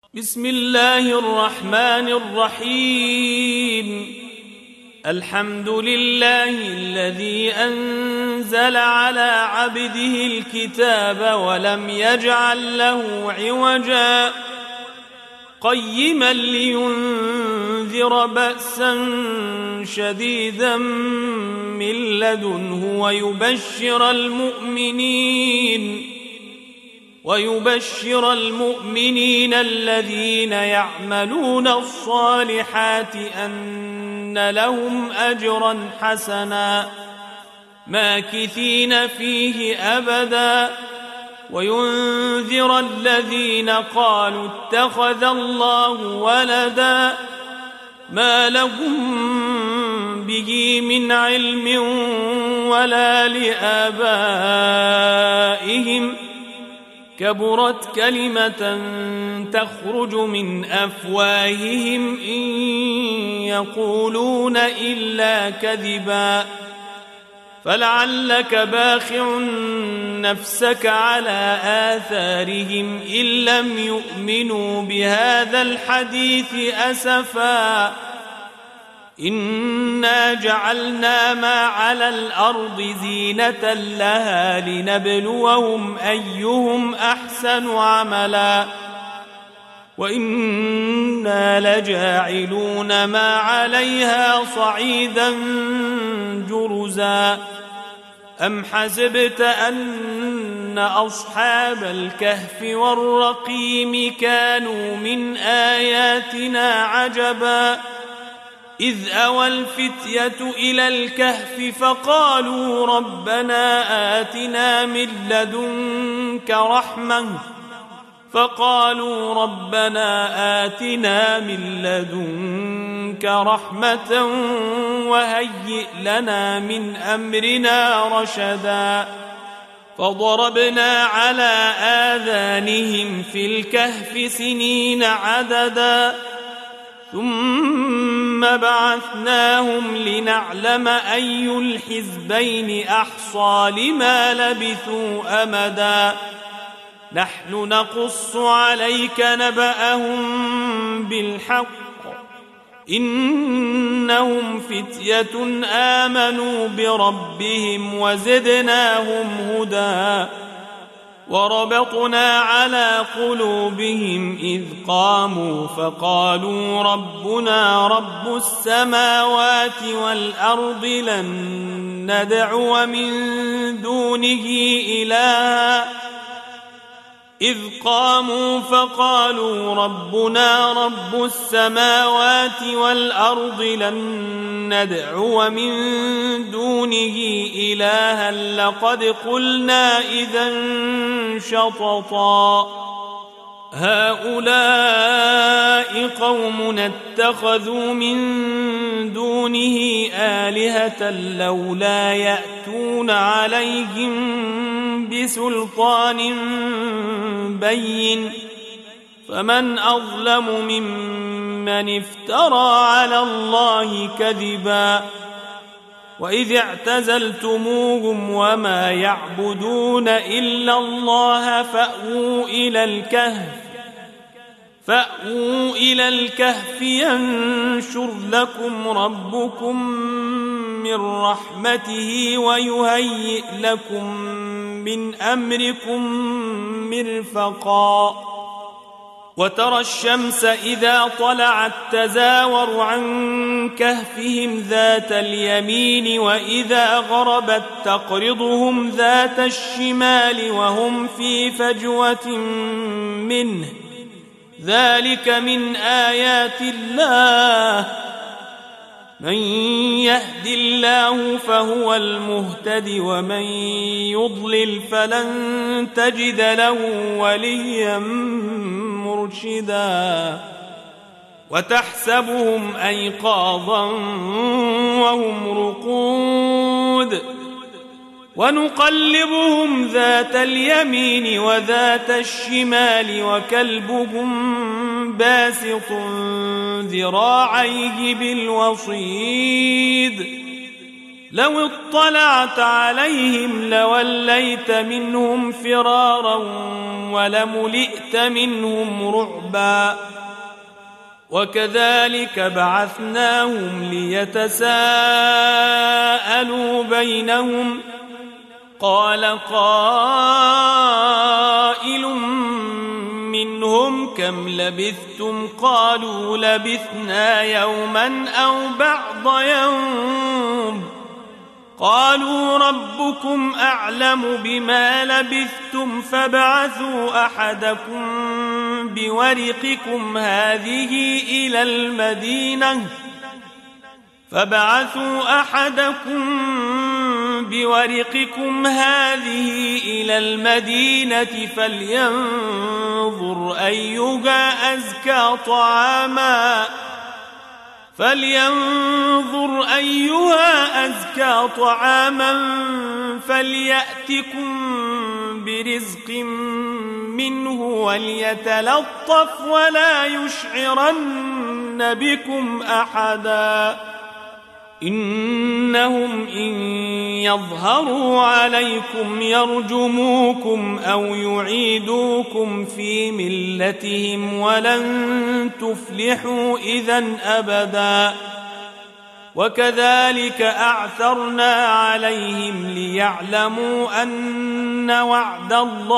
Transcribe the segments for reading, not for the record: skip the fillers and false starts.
بسم الله الرحمن الرحيم. الحمد لله الذي أنزل على عبده الكتاب ولم يجعل له عوجا قيما لينذر بأسا شديدا من لدنه ويبشر المؤمنين الذين يعملون الصالحات أن لهم أجرا حسنا ماكثين فيه أبدا وينذر الذين قالوا اتخذ الله ولدا ما لهم به من علم ولا لآبائهم كبرت كلمة تخرج من أفواههم إن يقولون إلا كذبا فلعلك باخع نفسك على آثارهم إن لم يؤمنوا بهذا الحديث أسفا إنا جعلنا ما على الأرض زينة لها لنبلوهم أيهم أحسن عملا وإنا لجاعلون ما عليها صعيدا جرزا أم حسبت أن أصحاب الكهف والرقيم كانوا من آياتنا عجبا إذ أوى الفتية إلى الكهف فقالوا ربنا آتنا من لدنك رحمة وهيئ لنا من أمرنا رشدا فضربنا على آذانهم في الكهف سنين عددا ثم بعثناهم لنعلم أي الحزبين أحصى لما لبثوا أمدا نحن نقص عليك نبأهم بالحق إنهم فتية آمنوا بربهم وزدناهم هدى وربطنا على قلوبهم إذ قاموا فقالوا ربنا رب السماوات والأرض لن ندعو من دونه إلها لقد قلنا إذا شططا هؤلاء قومنا اتخذوا من دونه آلهة لولا يأتون عليهم بسلطان بين فمن أظلم ممن افترى على الله كذبا وإذ اعتزلتموهم وما يعبدون إلا الله فأووا إلى الكهف ينشر لكم ربكم من رحمته ويهيئ لكم من أمركم مرفقا وترى الشمس إذا طلعت تزاور عن كهفهم ذات اليمين وإذا غربت تقرضهم ذات الشمال وهم في فجوة منه ذلك من آيات الله من يهد الله فهو المهتد ومن يضلل فلن تجد له وليا مرشدا وتحسبهم أيقاظا وهم رقود ونقلبهم ذات اليمين وذات الشمال وكلبهم باسط ذراعيه بالوصيد لو اطلعت عليهم لوليت منهم فرارا ولملئت منهم رعبا وكذلك بعثناهم ليتساءلوا بينهم قال قائل منهم كم لبثتم قالوا لبثنا يوما أو بعض يوم قالوا ربكم أعلم بما لبثتم فابعثوا أحدكم بورقكم هذه إلى المدينة فلينظر أيها أزكى طعاما فليأتكم برزق منه وليتلطف ولا يشعرن بكم أحدا إنهم إن يظهروا عليكم يرجموكم أو يعيدوكم في ملتهم ولن تفلحوا إذن أبدا وكذلك أعثرنا عليهم ليعلموا أن وعد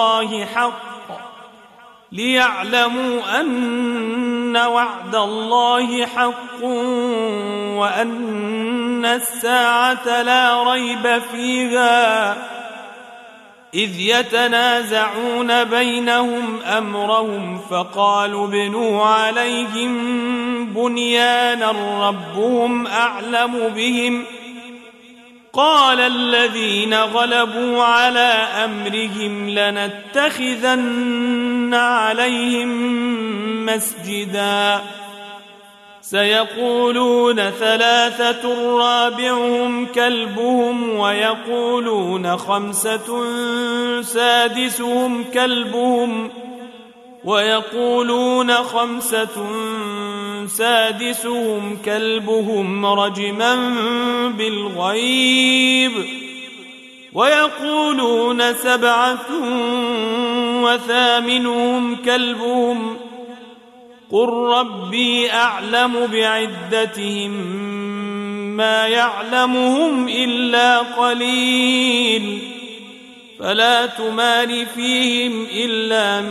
الله حق وأن الساعة لا ريب فيها إذ يتنازعون بينهم أمرهم فقالوا ابنوا عليهم بنيانا ربهم أعلم بهم قال الذين غلبوا على أمرهم لنتخذن عليهم مسجدا سيقولون ثلاثة رابعهم كلبهم ويقولون خمسة سادسهم كلبهم رجما بالغيب ويقولون 7 وثامنهم كلبهم قل ربي أعلم بعدتهم ما يعلمهم إلا قليل فلا تمار فيهم إلا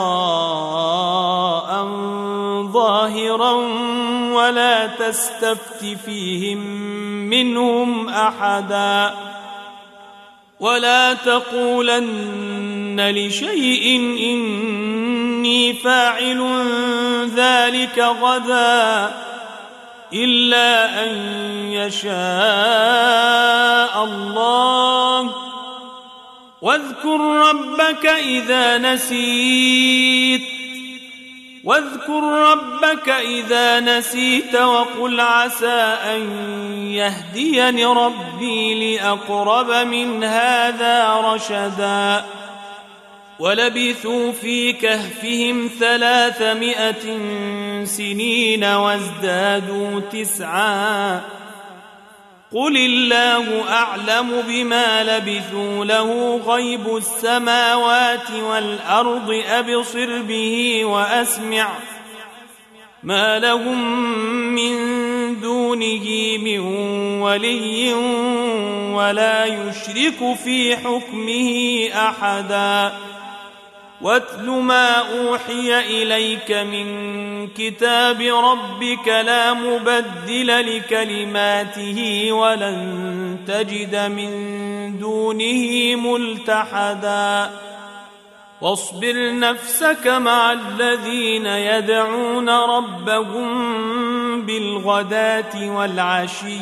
مراء ظاهرا ولا تستفت فيهم منهم أحدا ولا تقولن لشيء إني فاعل ذلك غدا إلا أن يشاء الله واذكر ربك إذا نسيت وقل عسى أن يهديني ربي لأقرب من هذا رشدا ولبثوا في كهفهم 300 سنين وازدادوا 9 قل الله أعلم بما لبثوا له غيب السماوات والأرض أبصر به وأسمع ما لهم من دونه من ولي ولا يشرك في حكمه أحدا واتل ما أوحي إليك من كتاب ربك لا مبدل لكلماته ولن تجد من دونه ملتحدا واصبر نفسك مع الذين يدعون ربهم بالغداة والعشي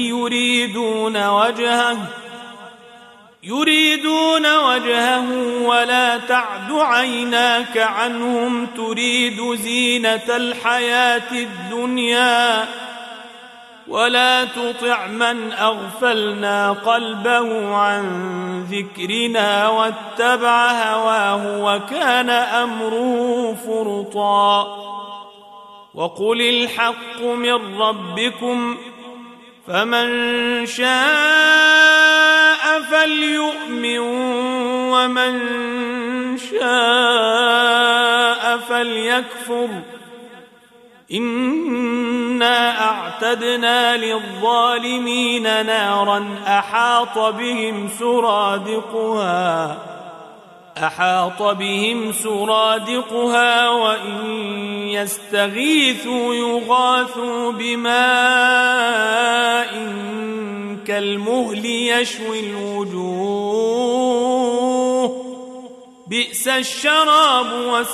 يريدون وجهه ولا تعد عيناك عنهم تريد زينة الحياة الدنيا ولا تطع من أغفلنا قلبه عن ذكرنا واتبع هواه وكان أمره فرطا وقل الحق من ربكم فمن شاء فليؤمن ومن شاء فليكفر إنا أعتدنا للظالمين نارا أحاط بهم سرادقها وإن يستغيثوا يغاثوا بماء كالمهل يشوي الوجوه بئس الشراب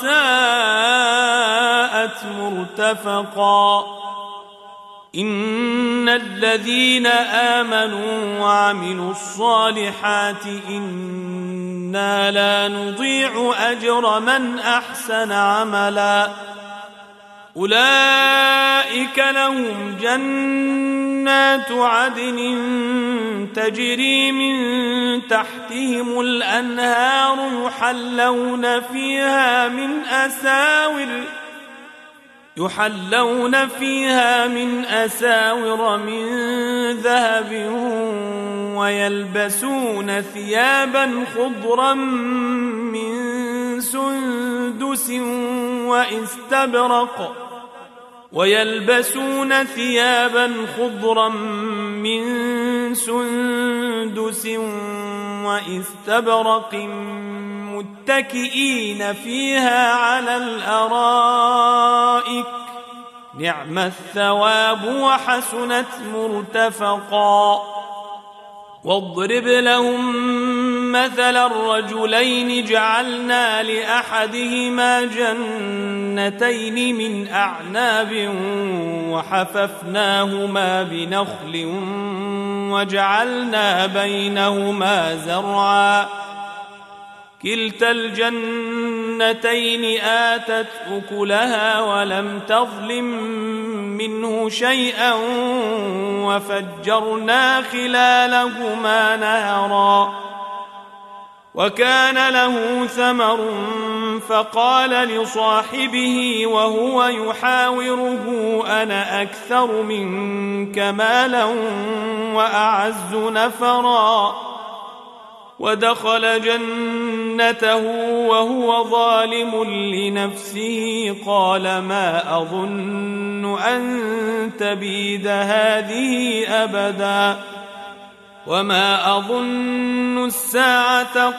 وساءت مرتفقا إن الذين آمنوا وعملوا الصالحات إنا لا نضيع أجر من أحسن عملا أولئك لهم جنات عدن تجري من تحتهم الأنهار يحلون فيها من أساور من ذهب ويلبسون ثيابا خضرا من سندس واستبرق متكئين فيها على الأرائك نعم الثواب وحسنت مرتفقا واضرب لهم مثل الرجلين جعلنا لأحدهما جنتين من أعناب وحففناهما بنخل وجعلنا بينهما زرعا كلتا الجنتين آتت أكلها ولم تظلم منه شيئا وفجرنا خلالهما نهرا وكان له ثمر فقال لصاحبه وهو يحاوره أنا أكثر منك مالا وأعز نفرا ودخل جنته وهو ظالم لنفسه قال ما أظن أن تبيد هذه أبدا وما أظن الساعة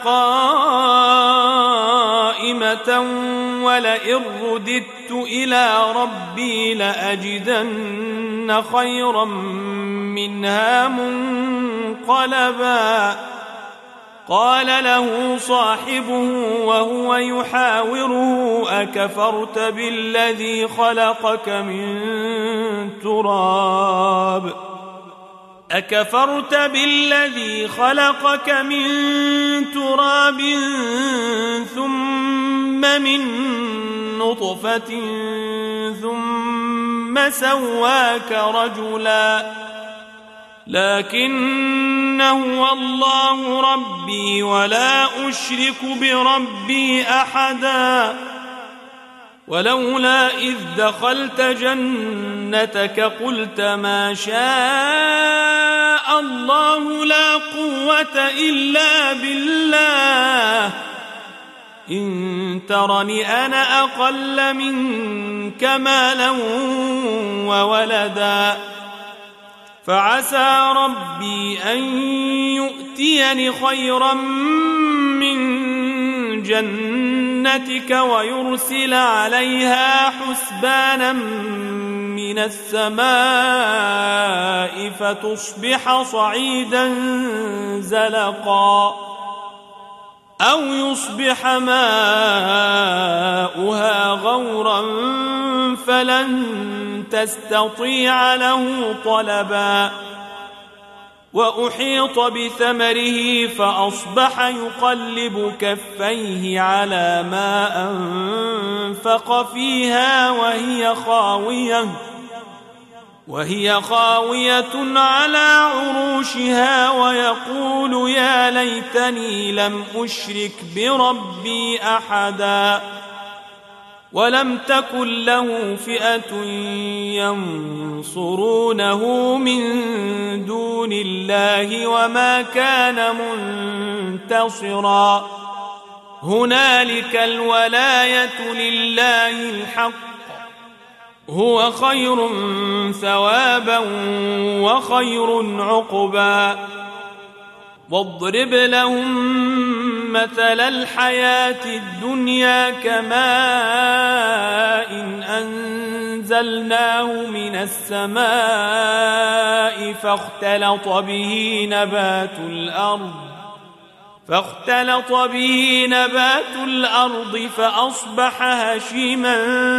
قائمة ولئن رددت إلى ربي لأجدن خيرا منها منقلبا قال له صاحبه وهو يحاوره أكفرت بالذي خلقك من تراب ثم من نطفة ثم سواك رجلا لكن هو الله ربي ولا أشرك بربي أحدا ولولا إذ دخلت جنتك قلت ما شاء الله لا قوة إلا بالله إن ترني أنا أقل منك مالا وولدا فعسى ربي أن يؤتيني خيرا من جنتك ويرسل عليها حسبانا من السماء فتصبح صعيدا زلقا أو يصبح ماؤها غورا فلن تستطيع له طلبا وأحيط بثمره فأصبح يقلب كفيه على ما أنفق فيها وهي خاوية على عروشها ويقول يا ليتني لم أشرك بربي أحدا ولم تكن له فئة ينصرونه من دون الله وما كان منتصرا هنالك الولاية لله الحق هو خير ثوابا وخير عقبا واضرب لهم مثل الحياة الدنيا كماء أنزلناه من السماء فاختلط به نبات الأرض فأصبح هشيما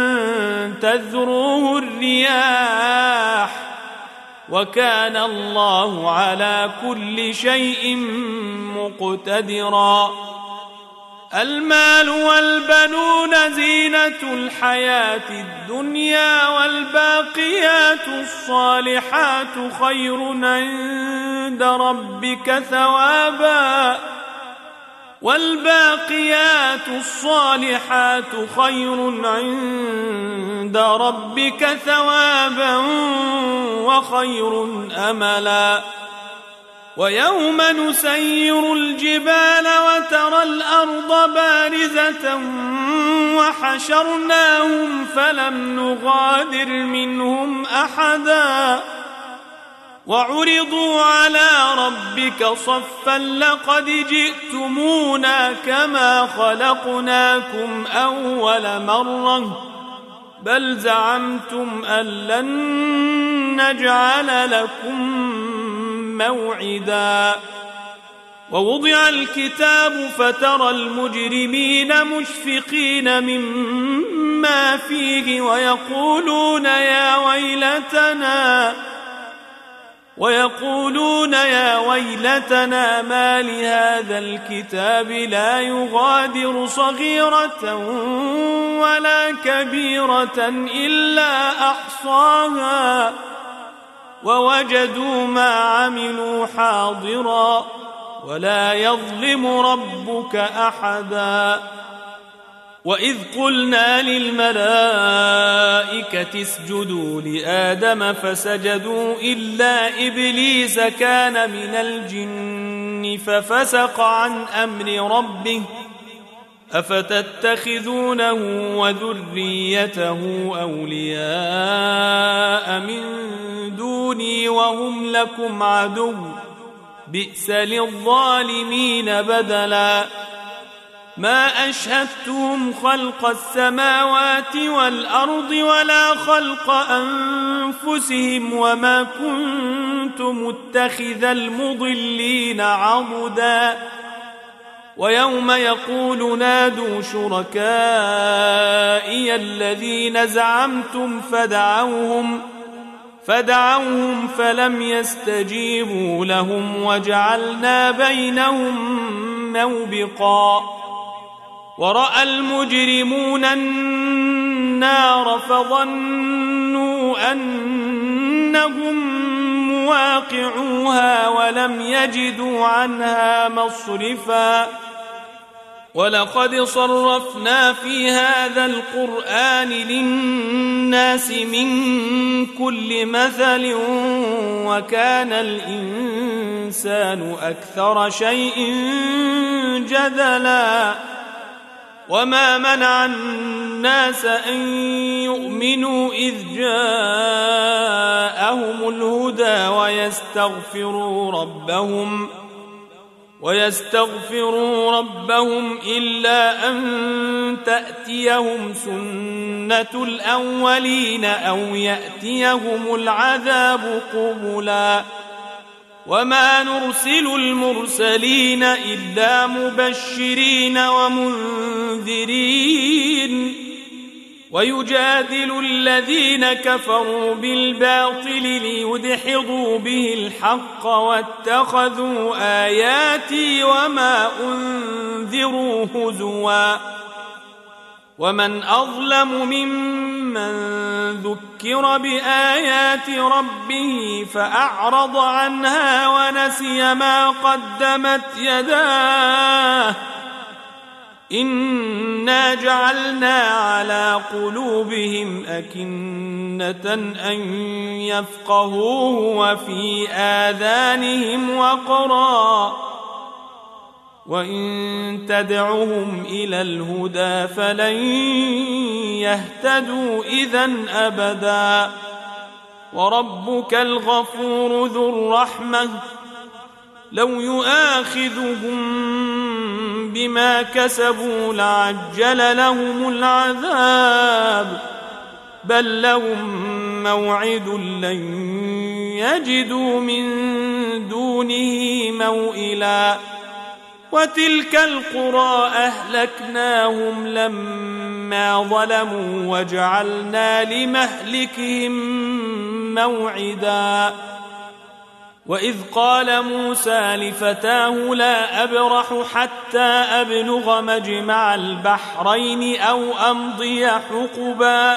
تذروه الرياح وكان الله على كل شيء مقتدرا المال والبنون زينة الحياة الدنيا والباقيات الصالحات خير عند ربك ثوابا وخير أملا ويوم نسير الجبال وترى الأرض بارزة وحشرناهم فلم نغادر منهم أحدا وعرضوا على ربك صفا لقد جئتمونا كما خلقناكم أول مرة بل زعمتم أن لن نجعل لكم موعدا ووضع الكتاب فترى المجرمين مشفقين مما فيه ويقولون يا ويلتنا ما لهذا الكتاب لا يغادر صغيرة ولا كبيرة إلا أحصاها ووجدوا ما عملوا حاضرا ولا يظلم ربك أحدا وإذ قلنا للملائكة اسجدوا لآدم فسجدوا إلا إبليس كان من الجن ففسق عن أمر ربه أفتتخذونه وذريته أولياء من دوني وهم لكم عدو بئس للظالمين بدلا ما أشهدتهم خلق السماوات والأرض ولا خلق أنفسهم وما كنت متخذ المضلين عضدا ويوم يقول نادوا شركائي الذين زعمتم فدعوهم فلم يستجيبوا لهم وجعلنا بينهم موبقا ورأى المجرمون النار فظنوا أنهم مواقعوها ولم يجدوا عنها مصرفا ولقد صرفنا في هذا القرآن للناس من كل مثل وكان الإنسان أكثر شيء جدلا وما منع الناس أن يؤمنوا إذ جاءهم الهدى ويستغفروا ربهم إلا أن تأتيهم سنة الأولين أو يأتيهم العذاب قبلا وما نرسل المرسلين إلا مبشرين ومنذرين ويجادل الذين كفروا بالباطل ليدحضوا به الحق واتخذوا آياتي وما أنذروا هزوا ومن أظلم ممن ذكر بآيات ربه فأعرض عنها ونسي ما قدمت يداه إنا جعلنا على قلوبهم أكنة أن يفقهوه وفي آذانهم وقرا وإن تدعهم إلى الهدى فلن يهتدوا إذن أبدا وربك الغفور ذو الرحمة لو يؤاخذهم بما كسبوا لعجل لهم العذاب بل لهم موعد لن يجدوا من دونه موئلا وتلك القرى أهلكناهم لما ظلموا وجعلنا لمهلكهم موعدا وإذ قال موسى لفتاه لا أبرح حتى أبلغ مجمع البحرين أو أمضي حقبا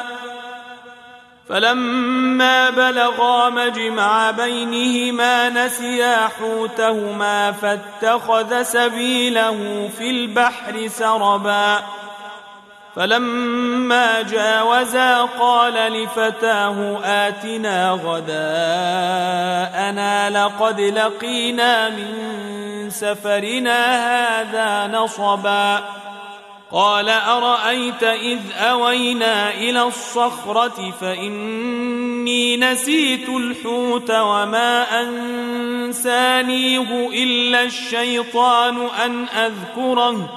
فلما بلغا مجمع بينهما نسيا حوتهما فاتخذ سبيله في البحر سربا فلما جاوزا قال لفتاه آتنا غداءنا لقد لقينا من سفرنا هذا نصبا قال أرأيت إذ أوينا إلى الصخرة فإني نسيت الحوت وما أنسانيه إلا الشيطان أن أذكره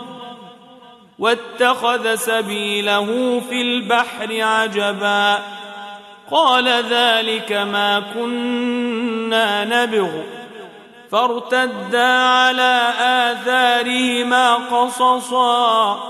واتخذ سبيله في البحر عجبا قال ذلك ما كنا نبغ فارتدا على آثارهما قصصا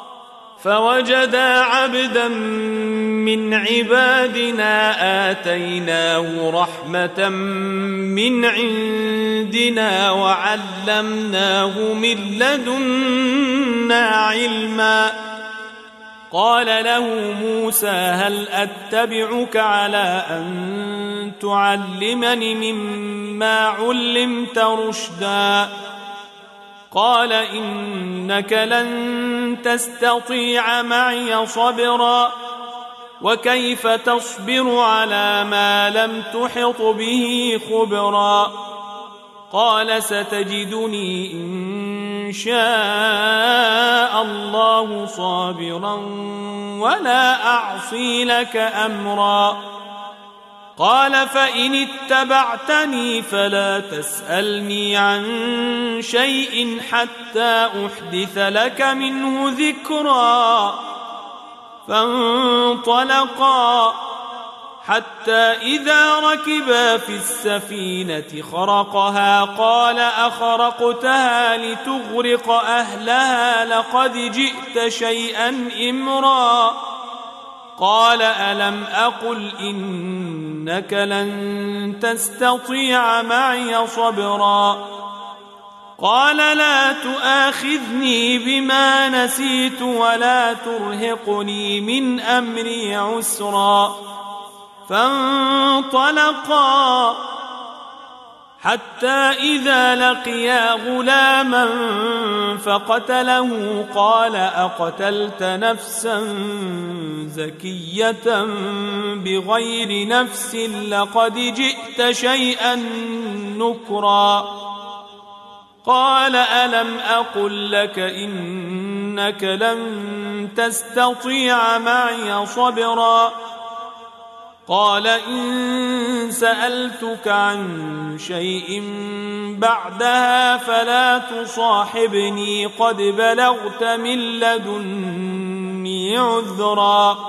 فوجدا عبدا من عبادنا آتيناه رحمة من عندنا وعلمناه من لدنا علما قال له موسى هل أتبعك على أن تعلمني مما علمت رشدا قال إنك لن تستطيع معي صبرا وكيف تصبر على ما لم تحط به خبرا قال ستجدني إن شاء الله صابرا ولا أعصي لك أمرا قال فإن اتبعتني فلا تسألني عن شيء حتى أحدث لك منه ذكرا فانطلقا حتى إذا ركبا في السفينة خرقها قال أخرقتها لتغرق أهلها لقد جئت شيئا إمرا قال ألم أقل إنك لن تستطيع معي صبرا قال لا تؤاخذني بما نسيت ولا ترهقني من أمري عسرا فانطلقا حتى إذا لقيا غلاما فقتله قال أقتلت نفسا زكية بغير نفس لقد جئت شيئا نكرا قال ألم أقل لك إنك لن تستطيع معي صبرا قال إن سألتك عن شيء بعدها فلا تصاحبني قد بلغت من لدني عذرا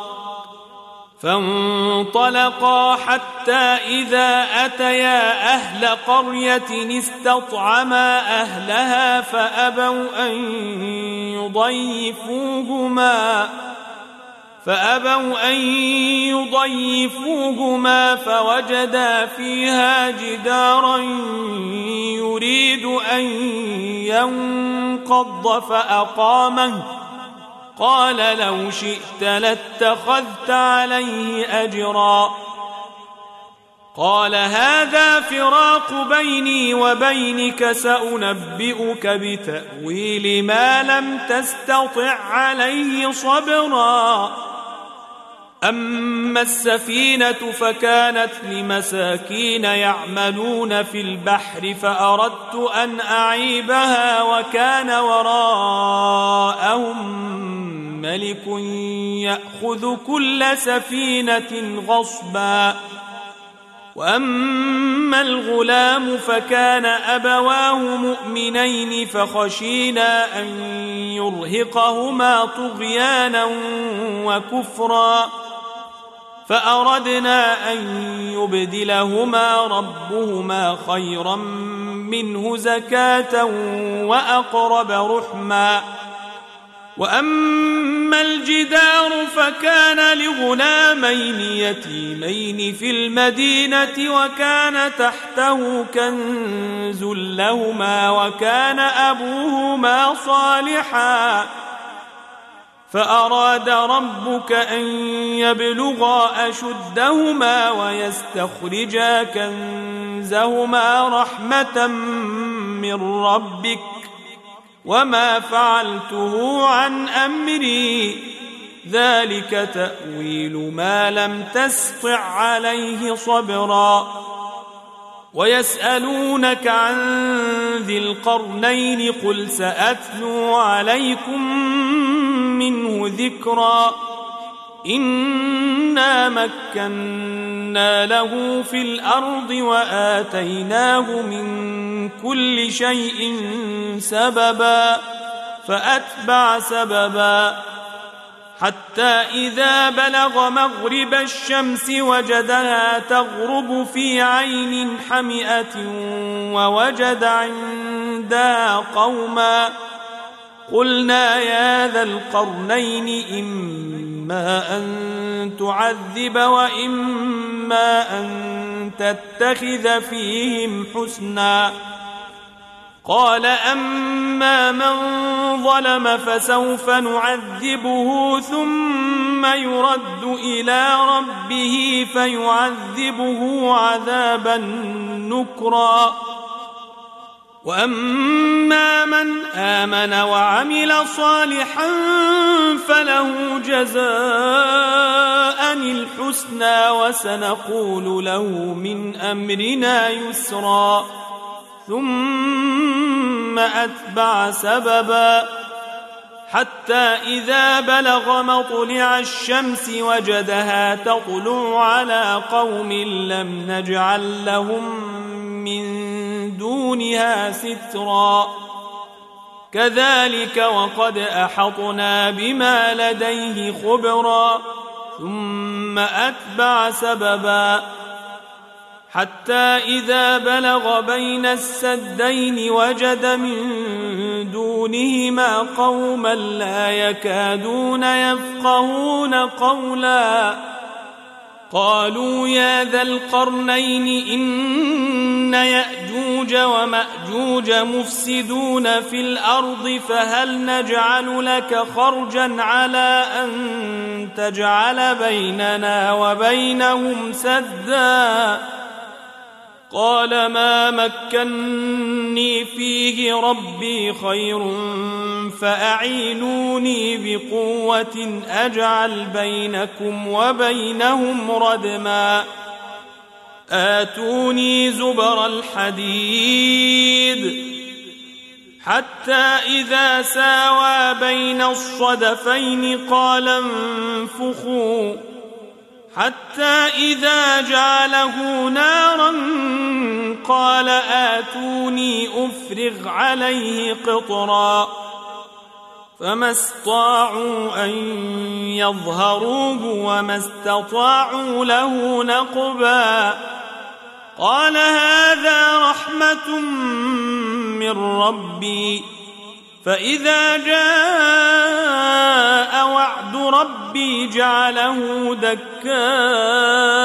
فانطلقا حتى إذا أتيا أهل قرية استطعما أهلها فأبوا أن يضيفوهما فوجدا فيها جدارا يريد أن ينقض فأقامه قال لو شئت لاتخذت عليه أجرا قال هذا فراق بيني وبينك سأنبئك بتأويل ما لم تستطع عليه صبرا أما السفينة فكانت لمساكين يعملون في البحر فأردت أن أعيبها وكان وراءهم ملك يأخذ كل سفينة غصبا وأما الغلام فكان أبواه مؤمنين فخشينا أن يرهقهما طغيانا وكفرا فأردنا أن يبدلهما ربهما خيرا منه زكاة وأقرب رحما وأما الجدار فكان لغلامين يتيمين في المدينة وكان تحته كنز لهما وكان أبوهما صالحا فأراد ربك أن يبلغا أشدهما ويستخرجا كنزهما رحمة من ربك وما فعلته عن أمري ذلك تأويل ما لم تسطع عليه صبرا ويسألونك عن ذي القرنين قل سأتلو عليكم منه ذكرا إنا مكنا له في الأرض وآتيناه من كل شيء سببا فأتبع سببا حتى إذا بلغ مغرب الشمس وجدها تغرب في عين حمئة ووجد عندها قوما قلنا يا ذا القرنين إما أن تعذب وإما أن تتخذ فيهم حسنا قال أما من ظلم فسوف نعذبه ثم يرد إلى ربه فيعذبه عذابا نكرا وأما من آمن وعمل صالحا فله جزاء الحسنى وسنقول له من أمرنا يسرا ثم أتبع سببا حتى إذا بلغ مطلع الشمس وجدها تطلع على قوم لم نجعل لهم من دونها سترا كذلك وقد أحطنا بما لديه خبرا ثم أتبع سببا حتى إذا بلغ بين السدين وجد من دونهما قوما لا يكادون يفقهون قولا قالوا يا ذا القرنين إن يأجوج ومأجوج مفسدون في الأرض فهل نجعل لك خرجا على أن تجعل بيننا وبينهم سدا قال ما مكني فيه ربي خير فأعينوني بقوة أجعل بينكم وبينهم ردما آتوني زبر الحديد حتى إذا ساوى بين الصدفين قال انفخوا حتى إذا جعله نارا قال آتوني أفرغ عليه قطرا فما استطاعوا أن يظهروه وما استطاعوا له نقبا قال هذا رحمة من ربي فإذا جاء وعد ربي جعله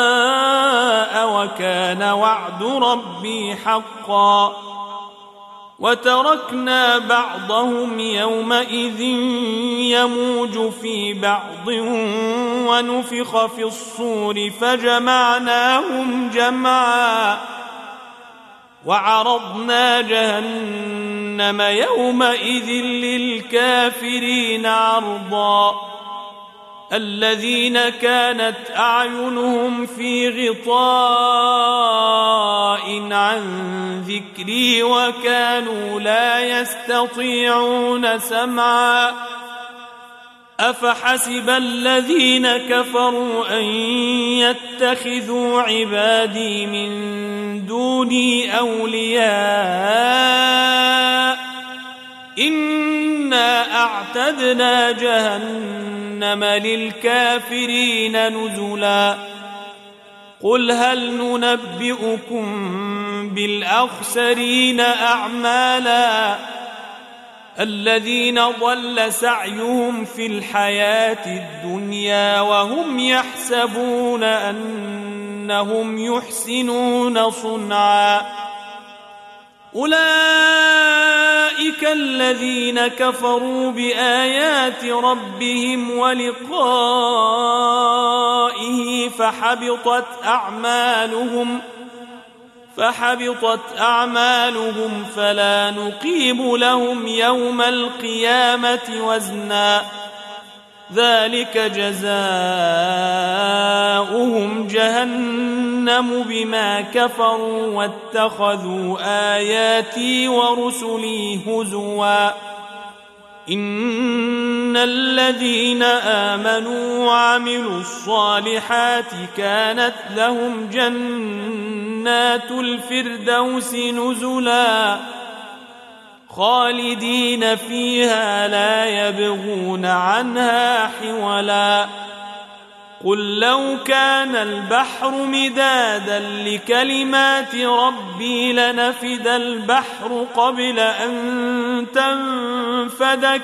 دكاء وكان وعد ربي حقا وتركنا بعضهم يومئذ يموج في بعض ونفخ في الصور فجمعناهم جمعا وعرضنا جهنم يومئذ للكافرين عرضا الذين كانت أعينهم في غطاء عن ذكري وكانوا لا يستطيعون سمعا أفحسب الذين كفروا أن يتخذوا عبادي من دوني أولياء إنا أعتدنا جهنم للكافرين نزلا قل هل ننبئكم بالأخسرين أعمالا الذين ضل سعيهم في الحياة الدنيا وهم يحسبون أنهم يحسنون صنعا أولئك الذين كفروا بآيات ربهم ولقائه فحبطت أعمالهم فلا نقيم لهم يوم القيامة وزنا ذلك جزاؤهم جهنم بما كفروا واتخذوا آياتي ورسلي هزوا إن الذين آمنوا وعملوا الصالحات كانت لهم جنات الفردوس نزلا خالدين فيها لا يبغون عنها حولا قل لو كان البحر مدادا لكلمات ربي لنفد البحر قبل أن تنفد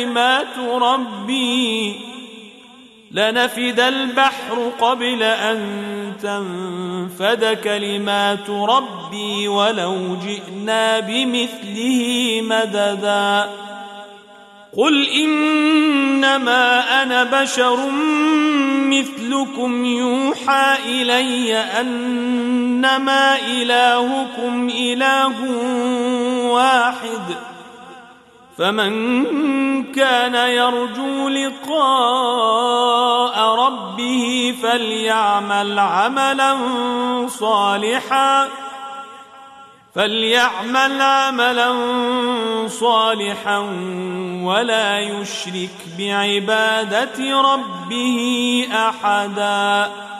كلمات ربي ولو جئنا بمثله مددا قل إنما أنا بشر مثلكم يوحى إلي أنما إلهكم إله واحد فمن كان يرجو لقاء ربه فليعمل عملا صالحا ولا يشرك بعبادة ربه أحدا.